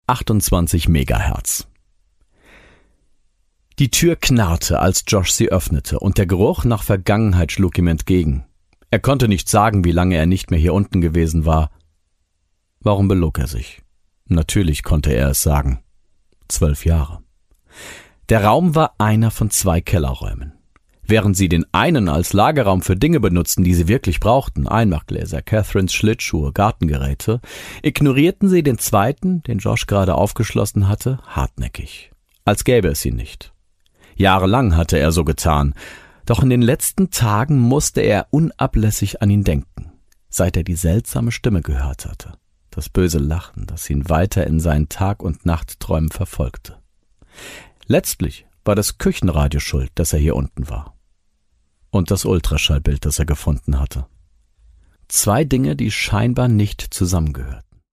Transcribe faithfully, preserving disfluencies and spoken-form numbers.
achtundzwanzig Megahertz. Die Tür knarrte, als Josh sie öffnete, und der Geruch nach Vergangenheit schlug ihm entgegen. Er konnte nicht sagen, wie lange er nicht mehr hier unten gewesen war. Warum belog er sich? Natürlich konnte er es sagen. Zwölf Jahre. Der Raum war einer von zwei Kellerräumen. Während sie den einen als Lagerraum für Dinge benutzten, die sie wirklich brauchten, Einmachgläser, Catherines Schlittschuhe, Gartengeräte, ignorierten sie den zweiten, den Josh gerade aufgeschlossen hatte, hartnäckig. Als gäbe es ihn nicht. Jahrelang hatte er so getan, doch in den letzten Tagen musste er unablässig an ihn denken, seit er die seltsame Stimme gehört hatte, das böse Lachen, das ihn weiter in seinen Tag- und Nachtträumen verfolgte. Letztlich war das Küchenradio schuld, dass er hier unten war. Und das Ultraschallbild, das er gefunden hatte. Zwei Dinge, die scheinbar nicht zusammengehörten.